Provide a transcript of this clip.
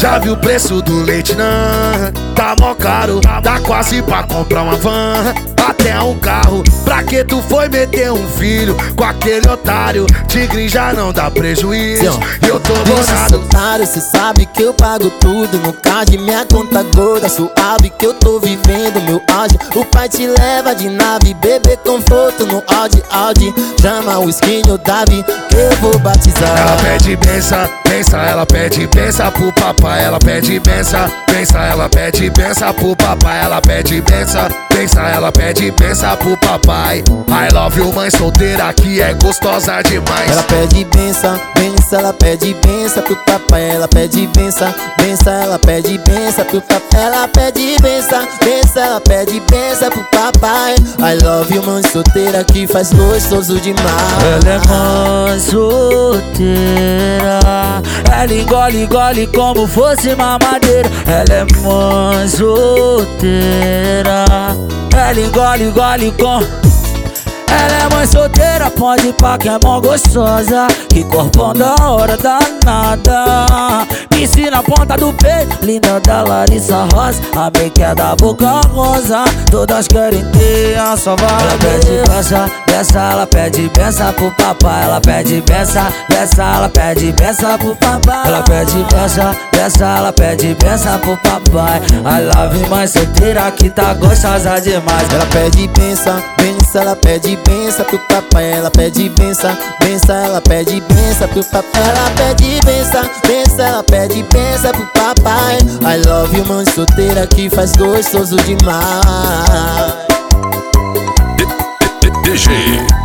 Já viu o preço do leite, não? Tá mó caro, dá quase pra comprar uma van, até um carro. Pra que tu foi meter um filho com aquele otário? Tigre já não dá prejuízo e eu tô bolado. Otário, cê sabe que eu pago tudo no card, minha conta gorda, suave que eu tô vivendo meu auge. O pai te leva de nave, bebê conforto no Audi. Chama o skin ou Davi que eu vou batizar. Ela pede benção, benção, ela pede benção pro papai. Ela pede benção, benção, ela pede benção pro papai. Ela pede benção, benção, ela pede benção pro papai. I love you, mãe solteira que é gostosa demais. Ela pede benção, benção, ela pede benção pro papai. Ela pede benção, benção, ela pede benção pro papai. Ela pede benção, benção, ela pede benção pro papai. I love you, mãe solteira que faz gostoso demais. Ela é mãe solteira, ela engole como fosse mamadeira. Ela é mãe solteira, ela engole com. Ela é mãe solteira, pode ir pra que é mó gostosa. Que corpão da hora danada. Me ensina a ponta do peito, linda da Larissa Rosa. A make é da boca rosa, todas querem ter a sua vaga. Ela pede benção, benção, ela pede benção pro papai. Ela pede benção, benção, ela pede benção pro papai. Ela pede benção, benção, ela pede benção pro papai. I love you, mãe solteira que tá gostosa demais. Ela pede benção, benção, ela pede benção pro papai. Ela pede benção, benção, ela pede benção pro papai. Ela pede benção, benção, ela pede benção pro papai. I love you, mãe solteira que faz gostoso demais. DG